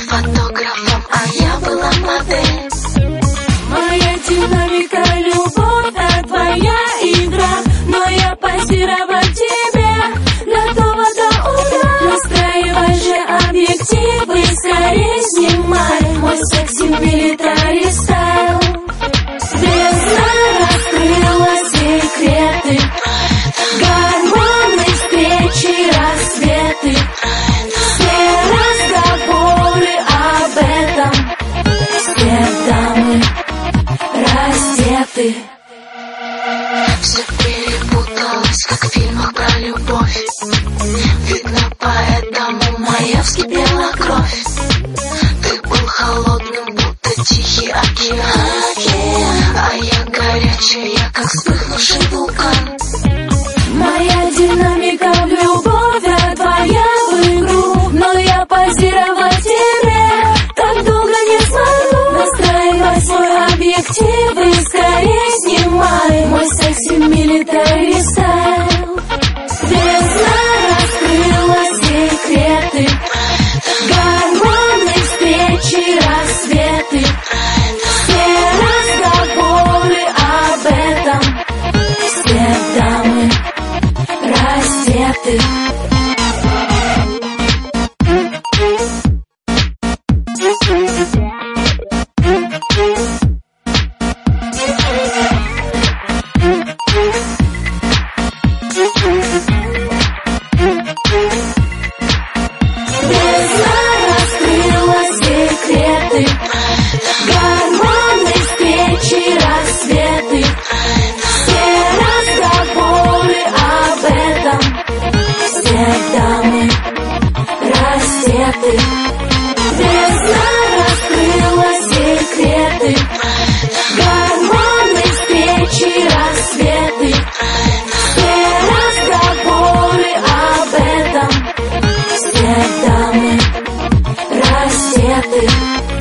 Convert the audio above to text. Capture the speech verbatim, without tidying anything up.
фотографом, а я была модель. Моя динамика, любовь, а твоя игра. Но я позировать тебе готова до утра. Настраивай же объективы, скорее снимай мой секси-милитари стайл. Звезда раскрыла секреты, гормоны, встречи, рассветы. Все разговоры об этом, все дамы раздеты. Все перепуталось, как в фильмах про любовь. Видно, поэтому моя вскипела кровь. Ты был холодным, будто тихий океан, а я горячая, как вспыхнувший вулкан. Моя динамика в любовь, а твоя в игру. Но я позировать тебе так долго не смогу. Настраивай свой объектив и скорее снимай мой секси-милитари стайл. Звезда раскрыла секреты, гормоны, встречи, рассветы. Все разговоры об этом, все дамы раздеты. Звезда раскрыла секреты, гормоны, встречи, рассветы. Все разговоры об этом, все дамы раздеты. Звезда раскрыла секреты, гормоны, встречи, рассветы. Все разговоры об этом, все дамы раздеты.